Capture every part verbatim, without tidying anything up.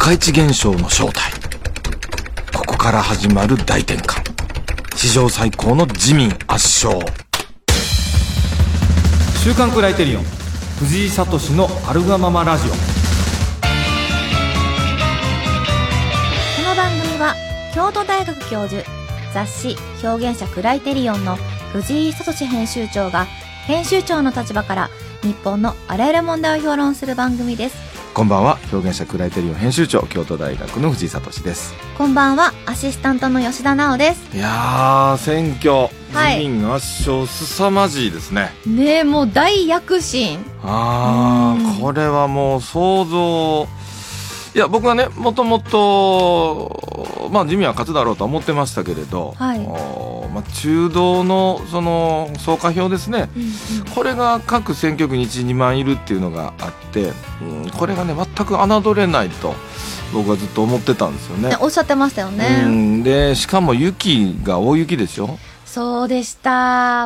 高市現象の正体。ここから始まる大転換。史上最高の自民圧勝。 週刊クライテリオン藤井聡のあるがままラジオ。 この番組は京都大学教授、雑誌表現者クライテリオンの藤井聡編集長が編集長の立場から日本のあらゆる問題を評論する番組です。 こんばんは、表現者クライテリオン編集長、京都大学の藤井聡です。 こんばんは、アシスタントの吉田直です。 いやー、選挙、はい、自民圧勝凄まじいですね。 ねえ、もう大躍進。 あー、これはもう想像、いや僕はね、もともとまあ自民は勝つだろうと思ってましたけれど、はい、おまあ、中道のその総開票ですね、うんうん、これが各選挙区にいち、にまんいるっていうのがあって、うん、これがね全く侮れないと僕はずっと思ってたんですよね。 おっしゃってましたよね。 うん、でしかも雪が大雪でしょ。 そうでした。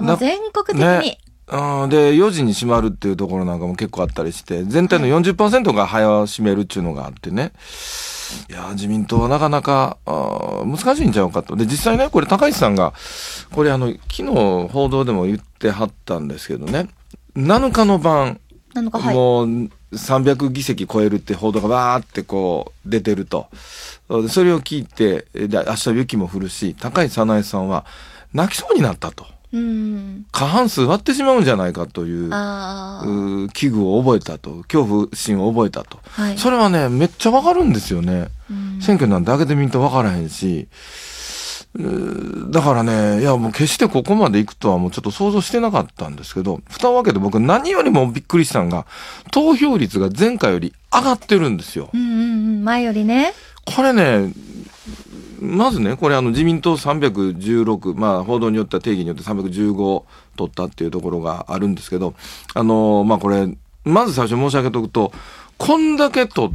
もう全国的に、ね、 うん、でよじに閉まるっていうところなんかも結構あったりして、全体の よんじゅっパーセント が早閉めるっていうのがあってね、いや自民党はなかなかあ難しいんちゃうかと。で実際ね、これ高市さんがこれあの昨日報道でも言ってはったんですけどね、なのかの晩、 なのか、はい、 もうさんびゃくぎせき超えるって報道がバーってこう出てると。それを聞いて、で明日雪も降るし、高市早苗さんは泣きそうになったと。うん、過半数割ってしまうんじゃないかという、う危惧を覚えたと、恐怖心を覚えたと、はい、それはねめっちゃわかるんですよね。選挙なんて開けてみんとわからへんし、だからね、いやもう決してここまで行くとはもうちょっと想像してなかったんですけど、蓋を開けて僕何よりもびっくりしたのが投票率が前回より上がってるんですよ。 うんうんうん、前よりね。これね、まずね、これあの自民党さんびゃくじゅうろく、まあ報道によっては定義によってさんびゃくじゅうご取ったっていうところがあるんですけど、あのー、まあこれ、まず最初申し上げておくと、こんだけ取った、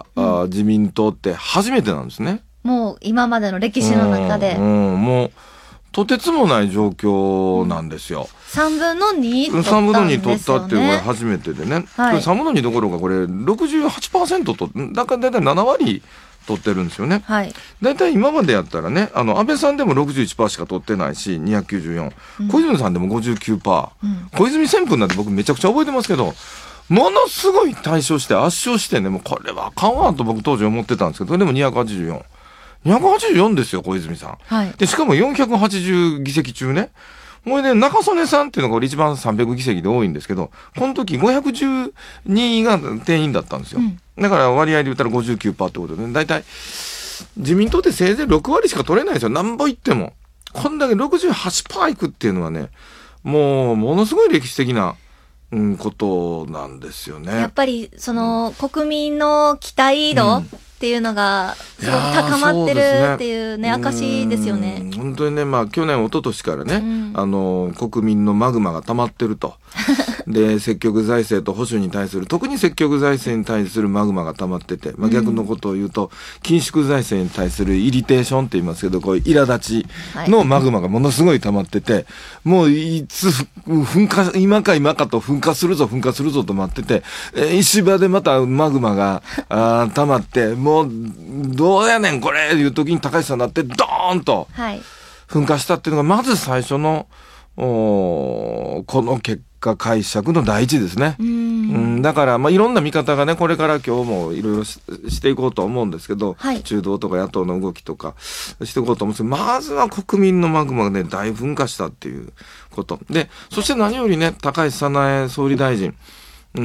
うん、あ自民党って初めてなんですね。 もう今までの歴史の中で。 うん、うん、もう、とてつもない状況なんですよ。 さんぶんのに取ったんですよね。さんぶんのに取ったっていうこれ初めてでね。はい、さんぶんのにどころかこれ ろくじゅうはちパーセント と、だからだいたいななわり取ってるんですよね。はい。だいたい今までやったらね、あの、安倍さんでも ろくじゅういちパーセント しか取ってないし、にひゃくきゅうじゅうよん。うん、小泉さんでも ごじゅうきゅうパーセント。うん、小泉旋風なんて僕めちゃくちゃ覚えてますけど、ものすごい大勝して圧勝してね、もうこれはあかんわと僕当時思ってたんですけど、それでもにひゃくはちじゅうよん。にひゃくはちじゅうよんですよ、小泉さん。はい。で、しかもよんひゃくはちじゅうぎせき中ね。これで、中曽根さんっていうのが一番さんびゃくぎせきで多いんですけど、この時ごひゃくじゅうにが定員だったんですよ。うん、だから割合で言ったら ごじゅうきゅうパーセント ってことで、ね、だいたい自民党ってせいぜいろくわりしか取れないですよ。なんぼ言っても。こんだけ ろくじゅうはちパーセント いくっていうのはね、もう、ものすごい歴史的な、うん、ことなんですよね。やっぱり、その、うん、国民の期待度、うんっていうのがすごく高まってるっていうね、証ですよね。 本当にね、まあ去年一昨年からね、うん、あの国民のマグマが溜まってるとで積極財政と保守に対する、特に積極財政に対するマグマが溜まってて、まあ、逆のことを言うと、うん、緊縮財政に対するイリテーションって言いますけど、こういう苛立ちのマグマがものすごい溜まってて、はい、もういつ噴火、今か今かと噴火するぞ噴火するぞと待ってて、えー、石破でまたマグマがあ溜まってもうもうどうやねんこれいう時に高市さんになってドーンと噴火したっていうのがまず最初のこの結果解釈の第一ですね。うん、うん、だからまあいろんな見方がねこれから今日もいろいろ し, していこうと思うんですけど、はい、中道とか野党の動きとかしていこうと思うんですけど、まずは国民のマグマがね大噴火したっていうことで、そして何よりね高市早苗総理大臣、うん、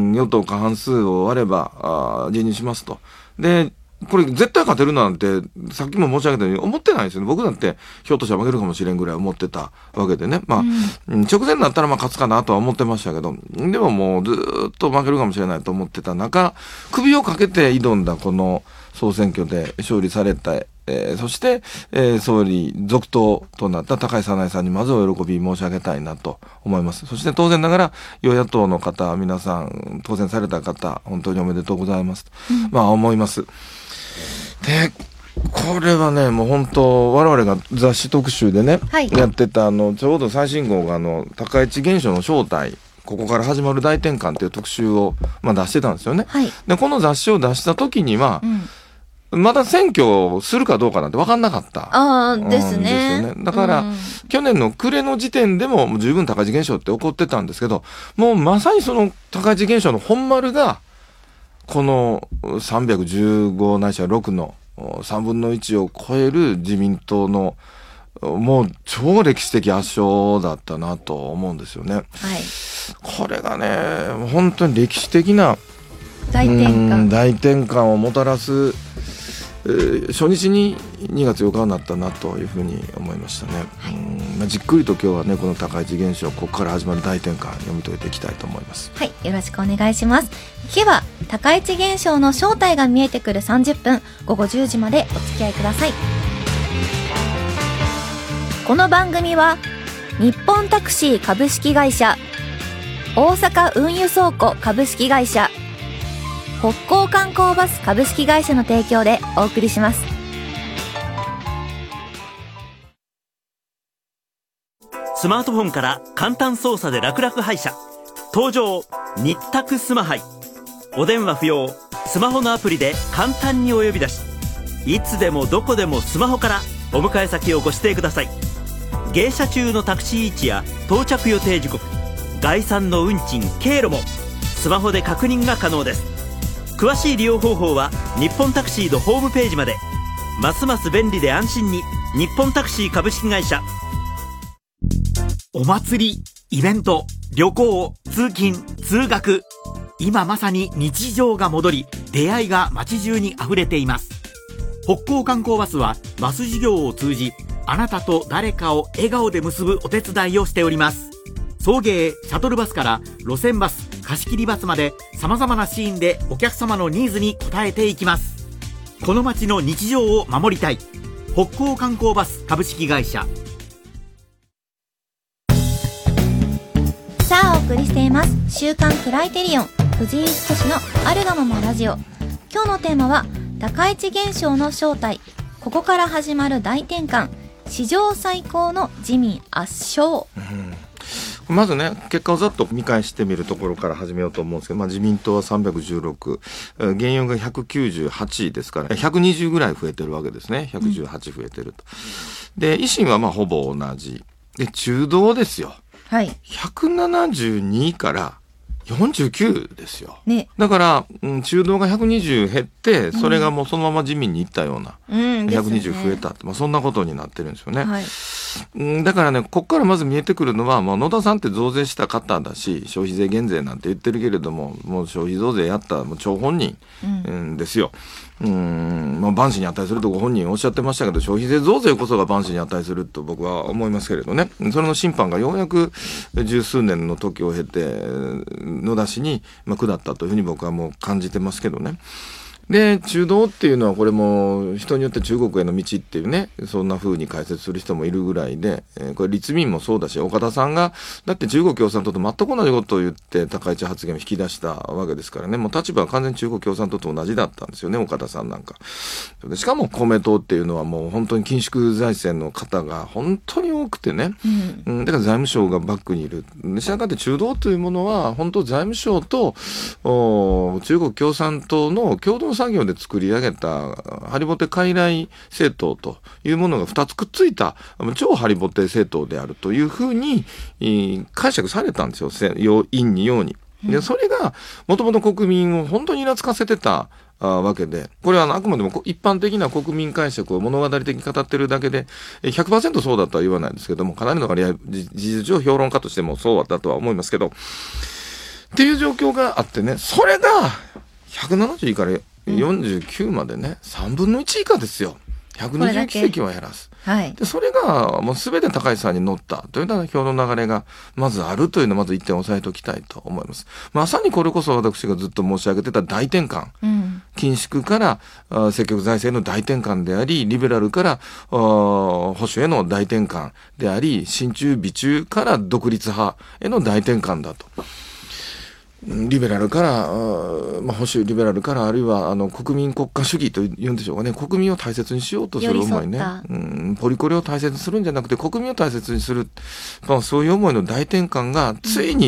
与党過半数を割ればあ辞任しますと。で、これ絶対勝てるなんて、さっきも申し上げたように思ってないですよね。僕だってひょっとしたら負けるかもしれんぐらい思ってたわけでね。まあ、うん、直前になったらまあ勝つかなとは思ってましたけど、でももうずーっと負けるかもしれないと思ってた中、首をかけて挑んだこの総選挙で勝利された、えー、そして、えー、総理続投となった高市早苗さんにまずお喜び申し上げたいなと思います。そして当然ながら与野党の方皆さん当選された方本当におめでとうございますと、うん、まあ思います。でこれはねもう本当我々が雑誌特集でね、はい、やってたあのちょうど最新号があの高市現象の正体ここから始まる大転換っていう特集を、まあ、出してたんですよね、 はい、 でこの雑誌を出した時には、うん、まだ選挙するかどうかなんて分かんなかったあですね、 うん、ですよね。だから、うん、去年の暮れの時点でも十分高市現象って起こってたんですけど、もうまさにその高市現象の本丸がこのさんびゃくじゅうごないしはろくのさんぶんのいちを超える自民党のもう超歴史的圧勝だったなと思うんですよね、はい、これがね本当に歴史的な大転換大転換をもたらす、えー、初日ににがつようかになったなというふうに思いましたね、はい、うんまあ、じっくりと今日はねこの高市現象ここから始まる大転換読み解いていきたいと思います。 はい、よろしくお願いします。今日は高市現象の正体が見えてくるさんじゅっぷん、ごごじゅうじまでお付き合いください。この番組は日本タクシー株式会社、大阪運輸倉庫株式会社、北港観光バス株式会社の提供でお送りします。 スマートフォンから簡単操作で楽々配車、登場日宅スマハイ。お電話不要、スマホのアプリで簡単にお呼び出し、いつでもどこでもスマホからお迎え先をご指定ください。迎車中のタクシー位置や到着予定時刻、概算の運賃経路もスマホで確認が可能です。詳しい利用方法は日本タクシーのホームページまで。ますます便利で安心に、日本タクシー株式会社。 お祭り、イベント、旅行、通勤、通学、今まさに日常が戻り、出会いが街中に溢れています。北港観光バスはバス事業を通じ、あなたと誰かを笑顔で結ぶお手伝いをしております。送迎、シャトルバスから路線バス、貸し切りバスまで様々なシーンでお客様のニーズに応えていきます。この街の日常を守りたい。北港観光バス株式会社。 さあお送りしています週刊クライテリオン藤井仁のあるがままラジオ。今日のテーマは高市現象の正体、ここから始まる大転換、史上最高の自民圧勝、 うん、まずね結果をざっと見返してみるところから始めようと思うんですけど、まあ、自民党はさんびゃくじゅうろく、現用がひゃくきゅうじゅうはちですからひゃくにじゅうぐらい増えてるわけですね。ひゃくじゅうはち増えてると、うん、で維新はまあほぼ同じで、中道ですよ、はい、ひゃくななじゅうにからよんじゅうきゅうですよ、ね、だから、うん、中道がひゃくにじゅう減ってそれがもうそのまま自民に行ったような、うん、ひゃくにじゅう増えたって、まあ、そんなことになってるんですよね、はい、うん、だからねここからまず見えてくるのは、まあ、野田さんって増税した方だし消費税減税なんて言ってるけれどももう消費増税やったもう張本人、うんうん、ですよ。うーんまあ、万死に値するとご本人おっしゃってましたけど、消費税増税こそが万死に値すると僕は思いますけれどね。それの審判がようやく十数年の時を経て野田氏に下ったというふうに僕はもう感じてますけどね。で中道っていうのはこれも人によって中国への道っていうね、そんな風に解説する人もいるぐらいで、えー、これ立民もそうだし岡田さんがだって中国共産党と全く同じことを言って高市発言を引き出したわけですからね。もう立場は完全に中国共産党と同じだったんですよね、岡田さんなんかで。しかも公明党っていうのはもう本当に緊縮財政の方が本当に多くてね、うん、だから財務省がバックにいる。したがって中道というものは本当財務省と中国共産党の共同作業で作り上げたハリボテ傀儡政党というものがふたつくっついた超ハリボテ政党であるというふうに解釈されたんですよ、陰に陽に。でそれがもともと国民を本当にイラつかせてたわけで、これはあくまでも一般的な国民解釈を物語的に語ってるだけで ひゃくパーセント そうだとは言わないんですけども、かなりの割合事実上評論家としてもそうだとは思いますけどっていう状況があってね、それがひゃくななじゅうからよんじゅうきゅうまでね、さんぶんのいち以下ですよ。ひゃくにじゅう議席を減らす。はい、でそれがもう全て高市さんに乗ったというような票の流れがまずあるというのをまず一点押さえておきたいと思います。まさにこれこそ私がずっと申し上げてた大転換、うん、緊縮から積極財政の大転換であり、リベラルから保守への大転換であり、親中美中から独立派への大転換だと。リベラルから、まあ、保守リベラルから、あるいはあの国民国家主義というんでしょうかね、国民を大切にしようとする思いね、うん、ポリコレを大切にするんじゃなくて国民を大切にする、まあ、そういう思いの大転換がついに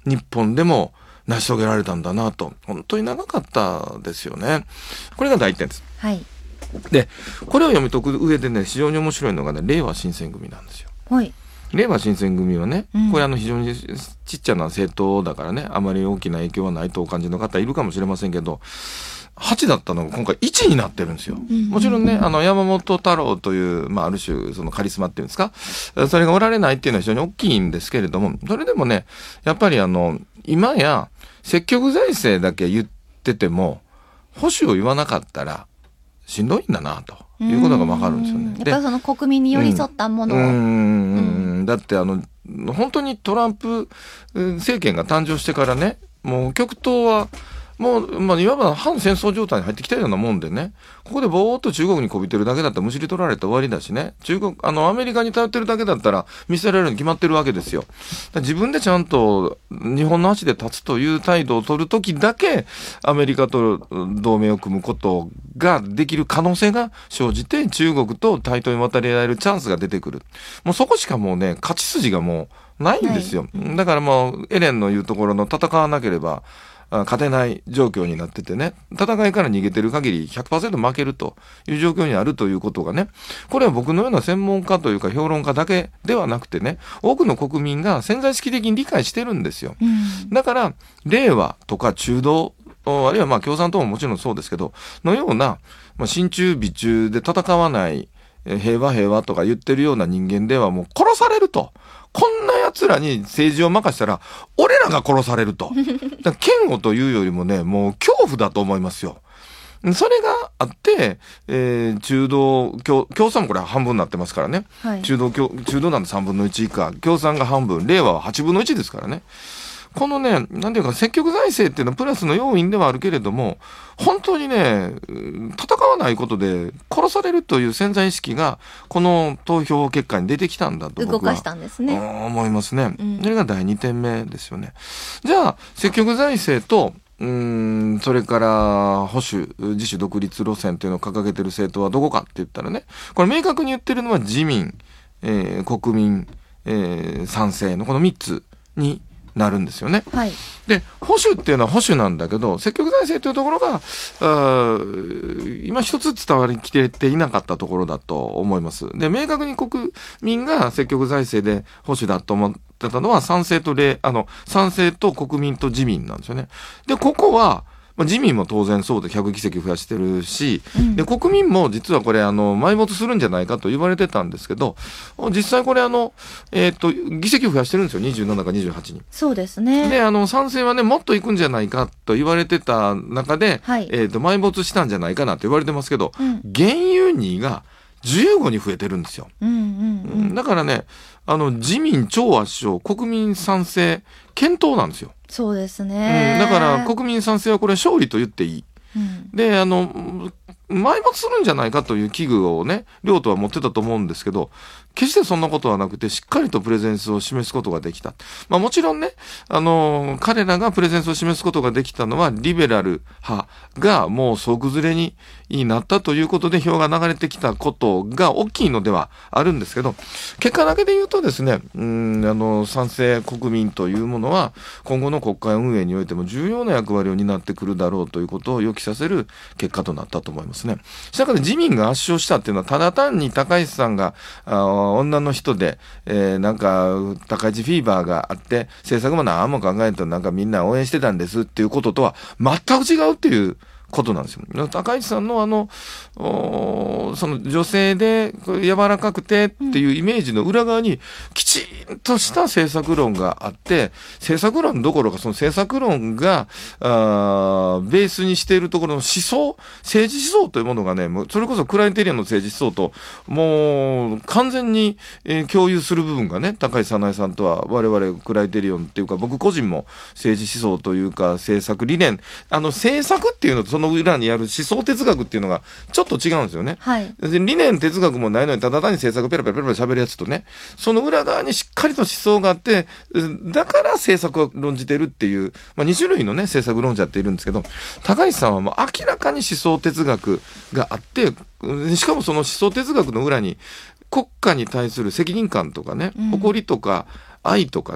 日本でも成し遂げられたんだなと。本当に長かったですよね。これが第一点です。 はい。 で、これを読み解く上でね、非常に面白いのがね、令和新選組なんですよ。 はい。 令和新選組はね、 うん、 これあの非常にちっちゃな政党だからね、あまり大きな影響はないとお感じの方いるかもしれませんけど、はちだったのが今回いちになってるんですよ。もちろんね、あの山本太郎という、まあある種そのカリスマっていうんですか、それがおられないっていうのは非常に大きいんですけれども、それでもね、やっぱりあの、今や積極財政だけ言ってても、保守を言わなかったらしんどいんだなと。いうことがわかるんですよね。 やっぱりその国民に寄り添ったものを。 うんうんうん、だってあの本当にトランプ政権が誕生してからね、もう極東はもう、まあ、いわば反戦争状態に入ってきたようなもんでね、ここでぼーっと中国にこびてるだけだったらむしり取られて終わりだしね、中国、あの、アメリカに頼ってるだけだったら見捨てられるに決まってるわけですよ。自分でちゃんと日本の足で立つという態度を取るときだけ、アメリカと同盟を組むことができる可能性が生じて、中国と対等に渡り合えるチャンスが出てくる。もうそこしかもうね、勝ち筋がもうないんですよ。はい、だからもう、エレンの言うところの戦わなければ、勝てない状況になっててね、戦いから逃げてる限り ひゃくパーセント 負けるという状況にあるということがね、これは僕のような専門家というか評論家だけではなくてね、多くの国民が潜在意識的に理解してるんですよ。うん、だから、令和とか中道、あるいはまあ共産党ももちろんそうですけど、のような、まあ、親中美中で戦わない、平和平和とか言ってるような人間ではもう殺されると。こんな奴らに政治を任したら、俺らが殺されると。だから嫌悪というよりもね、もう恐怖だと思いますよ。それがあって、えー、中道、共、共産もこれは半分になってますからね。はい、中道、中道なんてさんぶんのいち以下、共産が半分、令和ははちぶんのいちですからね。このね、なんていうか積極財政っていうのはプラスの要因ではあるけれども、本当にね、戦わないことで殺されるという潜在意識が、この投票結果に出てきたんだと僕は動かしたんですね。 思いますね。うん、それがだいにてんめですよね。じゃあ、積極財政と、うーん、それから保守、自主独立路線というのを掲げている政党はどこかって言ったらね、これ明確に言ってるのは自民、えー、国民、えー、賛成のこのみっつに、なるんですよね。はい。で、保守っていうのは保守なんだけど、積極財政というところが、あ今一つ伝わりきてていなかったところだと思います。で、明確に国民が積極財政で保守だと思ってたのは、賛成と例、あの、賛成と国民と自民なんですよね。で、ここは、まあ、自民も当然そうでひゃくぎせき増やしてるし、うん、で国民も実はこれあの埋没するんじゃないかと言われてたんですけど、実際これあの、えー、っと議席を増やしてるんですよ。にじゅうななかにじゅうはちに。 そうですね。 であの賛成はねもっといくんじゃないかと言われてた中で、はい、えー、っと埋没したんじゃないかなと言われてますけど、うん、現有にいがじゅうごに増えてるんですよ。うんうんうん、だからねあの自民超圧勝国民賛成検討なんですよ。 そうですね、 うん、だから国民賛成はこれ勝利と言っていい、うん、であの埋没するんじゃないかという危惧をね両党は持ってたと思うんですけど、決してそんなことはなくてしっかりとプレゼンスを示すことができた。まあもちろんねあの彼らがプレゼンスを示すことができたのはリベラル派がもう総崩れになったということで票が流れてきたことが大きいのではあるんですけど、結果だけで言うとですね、うんあの賛成国民というものは今後の国会運営においても重要な役割を担ってくるだろうということを予期させる結果となったと思いますね。したがって自民が圧勝したっていうのはただ単に高市さんがあ女の人で、えー、なんか高市フィーバーがあって政策も何も考えんとなんかみんな応援してたんですっていうこととは全く違うっていうことなんですよ。高市さんのあのその女性で柔らかくてっていうイメージの裏側にきちんとした政策論があって、政策論どころかその政策論があベースにしているところの思想、政治思想というものがね、もうそれこそクライテリアンの政治思想ともう完全に、えー、共有する部分がね、高市早苗さんとは我々クライテリアンっていうか僕個人も政治思想というか政策理念、あの政策っていうのとその裏にある思想哲学っていうのがちょっと違うんですよね。はい、理念哲学もないのにただ単に政策ペラペラペラペラ喋るやつとね、その裏側にしっかりと思想があってだから政策を論じてるっていう、まあ、に種類のね政策論者っているんですけど、高市さんはもう明らかに思想哲学があって、しかもその思想哲学の裏に国家に対する責任感とかね、誇りとか愛とかね、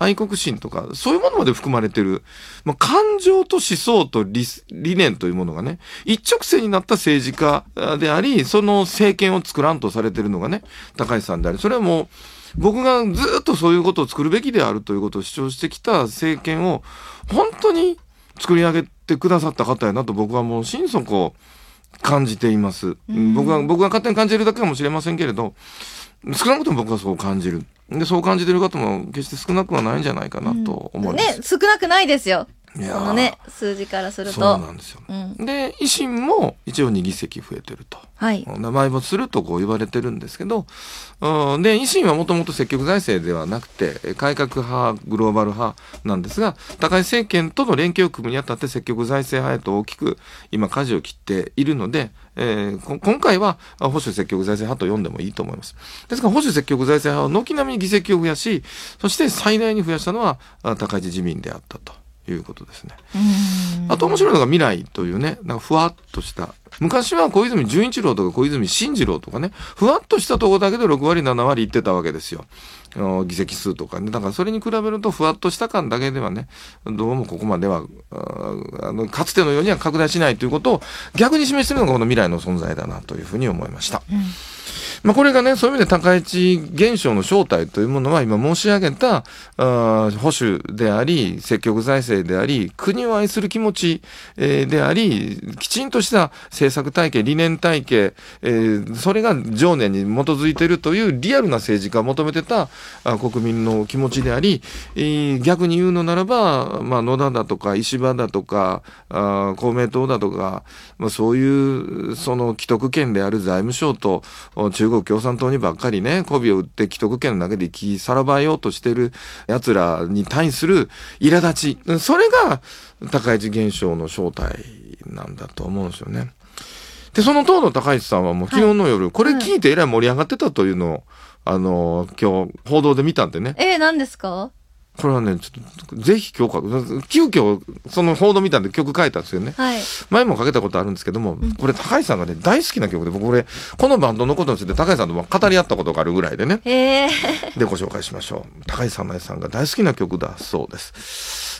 愛国心とか、そういうものまで含まれてる、まあ、感情と思想と 理, 理念というものがね、一直線になった政治家であり、その政権を作らんとされてるのがね、高市さんであり、それはもう、僕がずっとそういうことを作るべきであるということを主張してきた政権を、本当に作り上げてくださった方やなと僕はもう心底感じています。うん、僕が、僕が勝手に感じるだけかもしれませんけれど、少なくとも僕はそう感じる。で、そう感じてる方も決して少なくはないんじゃないかなと思います。 うん、ね、少なくないですよ。このね、数字からすると。 そうなんですよ。うん、で、維新も一応に議席増えてると。 はい。 埋没するとこう言われてるんですけど、うん、で、維新はもともと積極財政ではなくて、改革派、グローバル派なんですが、高市政権との連携を組むにあたって積極財政派へと大きく今舵を切っているので、えー、今回は保守積極財政派と読んでもいいと思います。ですから保守積極財政派は軒並み議席を増やし、そして最大に増やしたのは高市自民であったということですね。あと面白いのが未来というね、なんかふわっとした、昔は小泉純一郎とか小泉進次郎とかね、ふわっとしたところだけでろくわりななわりいってたわけですよ。議席数とかね。だからそれに比べるとふわっとした感だけではね、どうもここまでは、ああのかつてのようには拡大しないということを逆に示しているのがこの未来の存在だなというふうに思いました。うん、まあこれがね、そういう意味で高市現象の正体というものは今申し上げたあ保守であり、積極財政であり、国を愛する気持ち、えー、であり、きちんとした政策体系、理念体系、えー、それが情念に基づいているというリアルな政治家を求めてたあ国民の気持ちであり、えー、逆に言うのならば、まあ野田だとか石破だとか、あ公明党だとか、まあそういうその既得権である財務省と中国共産党にばっかりね、媚びを売って既得権だけで生きさらばようとしている奴らに対する苛立ち、それが高市現象の正体なんだと思うんですよね。で、その当の高市さんはもう昨日の夜、はい、これ聞いてえらい盛り上がってたというのを、あの、今日報道で見たんでね。 えー、何ですか？ これはね、ちょっと、ぜひ今日か、急遽、その報道見たんで曲書いたんですよね。 はい。 前もかけたことあるんですけども、うん、これ高市さんがね、大好きな曲で、僕これ、このバンドのことについて高市さんとも語り合ったことがあるぐらいでね。 へー。 で、ご紹介しましょう。高市さんのさんが大好きな曲だそうです。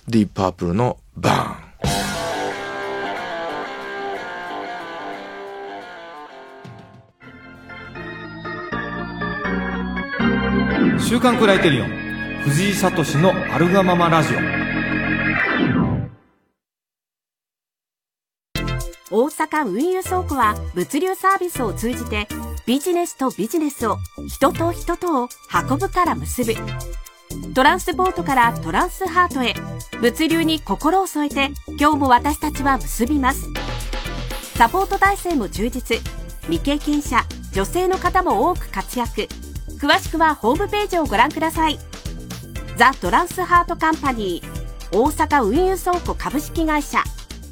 ディープパープルのバーン。 週刊クライテリオン藤井聡のあるがままラジオ大阪運輸倉庫は物流サービスを通じてビジネスとビジネスを人と人とを運ぶから結ぶトランスポートからトランスハートへ物流に心を添えて今日も私たちは結びます。サポート体制も充実、未経験者女性の方も多く活躍。詳しくはホームページをご覧ください。ザ・トランスハートカンパニー大阪運輸倉庫株式会社。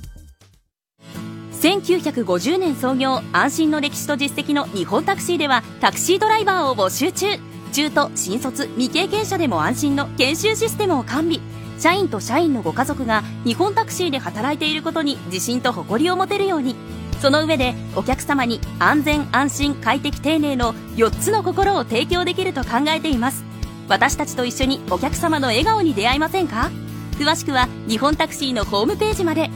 せんきゅうひゃくごじゅうねん創業、安心の歴史と実績の日本タクシーではタクシードライバーを募集中。中途、新卒、未経験者でも安心の研修システムを完備。社員と社員のご家族が日本タクシーで働いていることに自信と誇りを持てるように。その上でお客様に安全安心快適丁寧のよっつの心を提供できると考えています。私たちと一緒にお客様の笑顔に出会いませんか？詳しくは日本タクシーのホームページまで。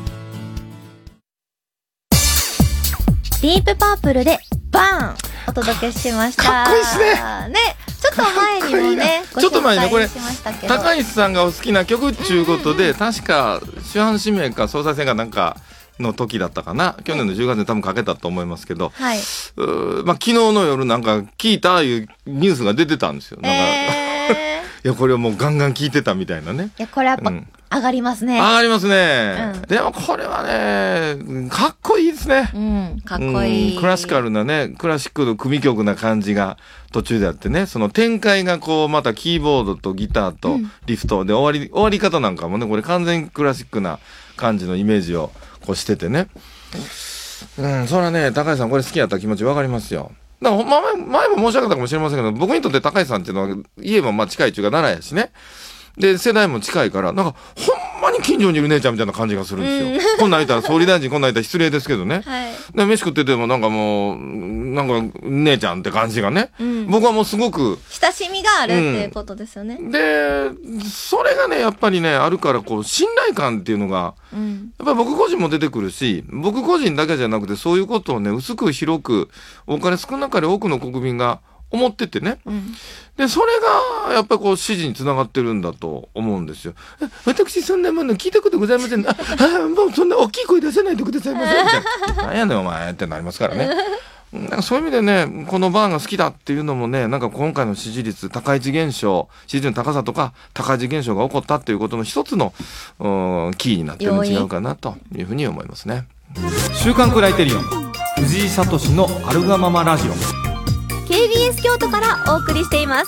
ディープパープルでバーンお届けしました。 かっこいいですね。 ね、ちょっと前にもね、 ちょっと前にね、これ高市さんがお好きな曲っちゅうことで、うんうんうん、確か主犯指名か総裁選がなんかの時だったかな、去年のじゅうがつに多分かけたと思いますけど、 はい、 うまあ昨日の夜なんか聞いたいうニュースが出てたんですよ。なんか、えー、いやこれはもうガンガン聞いてたみたいなね。 いやこれやっぱ、うん、上がりますね。 上がりますね、うん。でもこれはね、かっこいいですね。 うん、かっこいい、 うん。クラシカルなね、クラシックの組曲な感じが途中であってね、その展開がこうまたキーボードとギターとリフトで終わり、終わり方なんかもね、これ完全にクラシックな感じのイメージをこうしててね。うん、それはね、高橋さんこれ好きやった気持ちわかりますよ。だから前、前も申し上げたかもしれませんけど、僕にとって高橋さんっていうのは家もまあ近いっていうか奈良やしね。で、世代も近いから、なんかほんまに近所にいる姉ちゃんみたいな感じがするんですよ、うん、こんなん言ったら総理大臣こんなん言ったら失礼ですけどね、はい、で飯食っててもなんかもうなんか姉ちゃんって感じがね、うん、僕はもうすごく親しみがあるっていうことですよね、 うん、でそれがねやっぱりねあるからこう信頼感っていうのが、うん、やっぱり僕個人も出てくるし、僕個人だけじゃなくてそういうことをね薄く広く多かれ少なかれ多くの国民が思っててね、うん、でそれがやっぱりこう支持につながってるんだと思うんですよ。私そんなもの聞いたことございません。ああもうそんな大きい声出さないでくださいませみたいな。何やねんお前ってなりますからね。なんかそういう意味でねこのバーンが好きだっていうのもねなんか今回の支持率高市現象支持率の高さとか高市現象が起こったっていうことの一つのキーになってるん違うかなというふうに思いますね。 週刊クライテリオン藤井聡のあるがままラジオケービーエス 京都からお送りしています。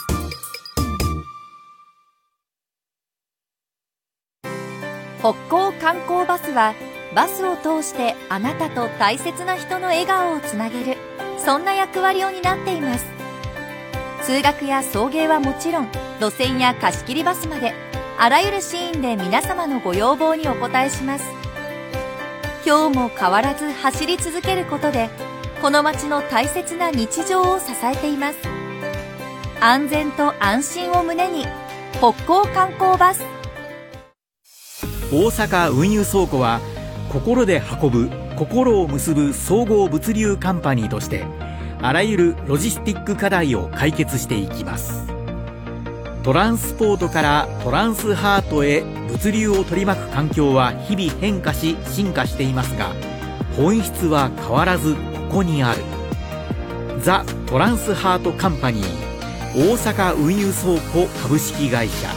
北高観光バスはバスを通してあなたと大切な人の笑顔をつなげる、そんな役割を担っています。通学や送迎はもちろん、路線や貸し切りバスまであらゆるシーンで皆様のご要望にお応えします。今日も変わらず走り続けることでこの街の大切な日常を支えています。安全と安心を胸に北高観光バス。 大阪運輸倉庫は心で運ぶ心を結ぶ総合物流カンパニーとしてあらゆるロジスティック課題を解決していきます。トランスポートからトランスハートへ物流を取り巻く環境は日々変化し進化していますが、本質は変わらずここにある。ザ・トランスハートカンパニー大阪運輸倉庫株式会社。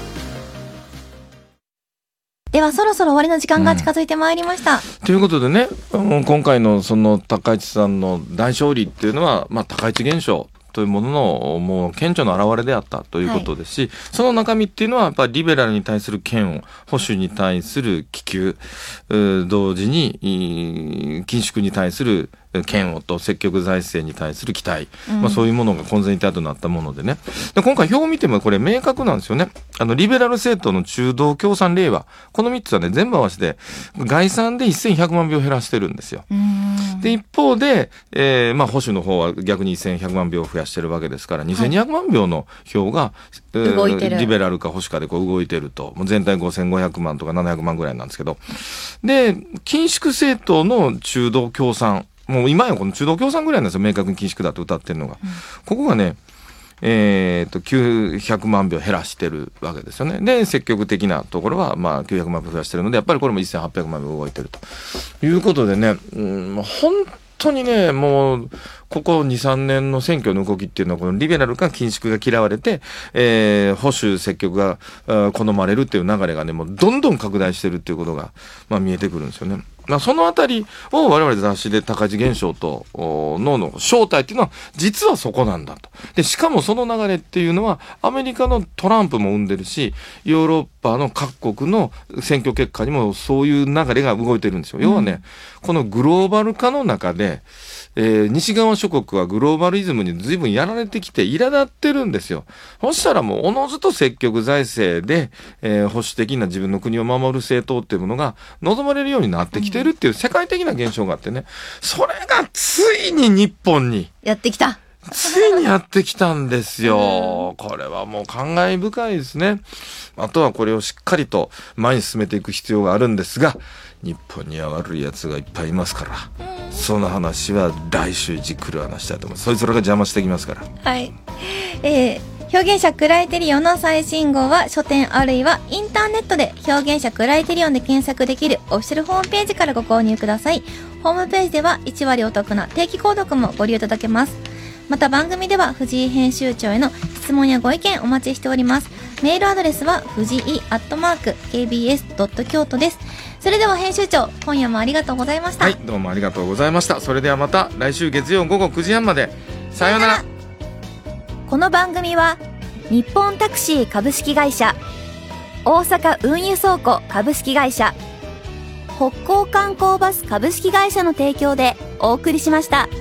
ではそろそろ終わりの時間が近づいてまいりました、うん、 ということでね今回のその高市さんの大勝利っていうのは、まあ、高市現象というもののもう顕著な表れであったということですし、はい、その中身っていうのはやっぱりリベラルに対する嫌悪、保守に対する気球、同時に緊縮に対する嫌悪と積極財政に対する期待、うん、まあ、そういうものが混然一体となったものでね。で今回表を見てもこれ明確なんですよね。あのリベラル政党の中道共産令和このみっつはね全部合わせて概算でせんひゃくまんびょう減らしてるんですよ。で一方で、えー、まあ保守の方は逆にせんひゃくまんびょう増やしてるわけですからにせんにひゃくまんびょうの票が、はい、動いてるリベラルか保守かでこう動いてるともう全体ごせんごひゃくまんとかななひゃくまんぐらいなんですけど、で緊縮政党の中道共産もう今やこの中道共産ぐらいなんですよ、明確に緊縮だと歌ってるのが、うん、ここがねえー、ときゅうひゃくまんびょう減らしてるわけですよね。で積極的なところはまあきゅうひゃくまんびょう増やしてるのでやっぱりこれもせんはっぴゃくまんびょう動いてるということでね、うん、本当にねもうここ にさんねんの選挙の動きっていうのはこのリベラルか緊縮が嫌われて、えー、保守積極が好まれるっていう流れがねもうどんどん拡大してるっていうことが、まあ、見えてくるんですよね。まあ、そのあたりを我々雑誌で高市現象とのの正体っていうのは実はそこなんだと。でしかもその流れっていうのはアメリカのトランプも生んでるしヨーロッパの各国の選挙結果にもそういう流れが動いてるんですよ。要はね、うん、このグローバル化の中でえー、西側諸国はグローバリズムに随分やられてきて苛立ってるんですよ。そしたらもうおのずと積極財政で、えー、保守的な自分の国を守る政党っていうものが望まれるようになってきてるっていう世界的な現象があってね、それがついに日本にやってきたついにやってきたんですよ。これはもう感慨深いですね。あとはこれをしっかりと前に進めていく必要があるんですが、日本には悪いやつがいっぱいいますから、その話は来週じっくり話したいと思います。そいつらが邪魔してきますから。 はい、えー、表現者クライテリオンの最新号は書店あるいはインターネットで表現者クライテリオンで検索できるオフィシャルホームページからご購入ください。ホームページではいちわりお得な定期購読もご利用いただけます。また番組では藤井編集長への質問やご意見お待ちしております。メールアドレスは藤井アットマーク ケービーエスドット京都です。それでは編集長、今夜もありがとうございました。 はい、どうもありがとうございました。それではまた来週月曜午後くじはんまで。さようなら。 この番組は日本タクシー株式会社、大阪運輸倉庫株式会社、北高観光バス株式会社の提供でお送りしました。